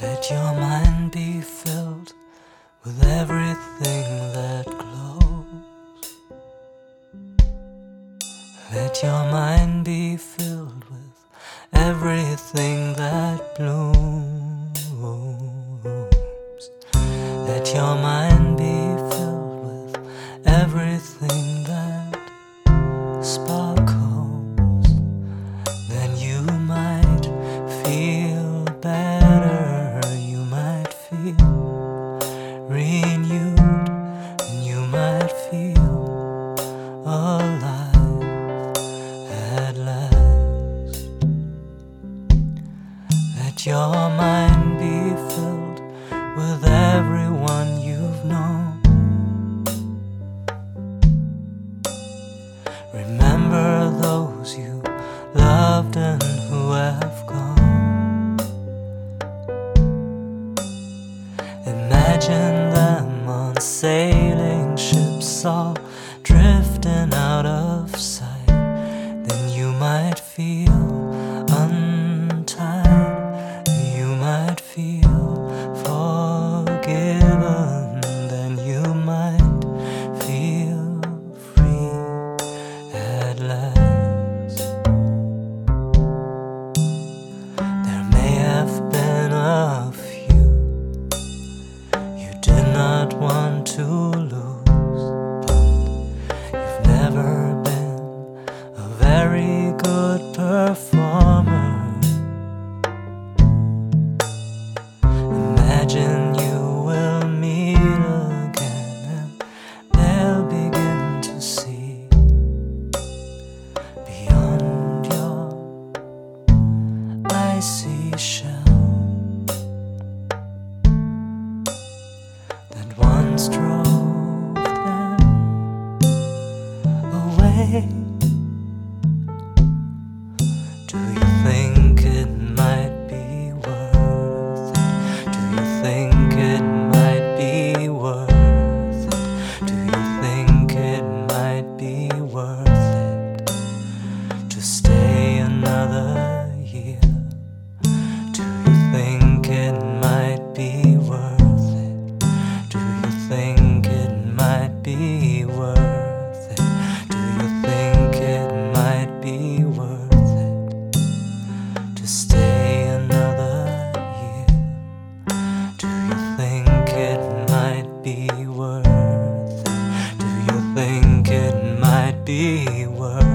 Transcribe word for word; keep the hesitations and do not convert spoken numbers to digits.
Let your mind be filled with everything that glows. Let your mind be filled with everything that blooms. Let your mind be filled with everything that sparkles. Then you might feel better, you might feel renewed, and you might feel alive at last. Let your mind be filled with everyone you've known. Remember those you loved and who have gone. Imagine them on sailing ships, all drifting out of sight. Then you might feel untied, you might feel forgiven, then you might feel free at last. There may have been a few you did not want to lose, but you've never been a very good performer. Imagine you will meet again and they'll begin to see beyond your icy shell that once drove them away. Do you think it might be worth it? Do you think it might be worth it? Do you think it might be worth it to stay another year? Do you think it might be worth it? Do you think it might be worth it? Do you think it might be worth it to stay another year? Do you think it might be worth it? Do you think it might be worth it?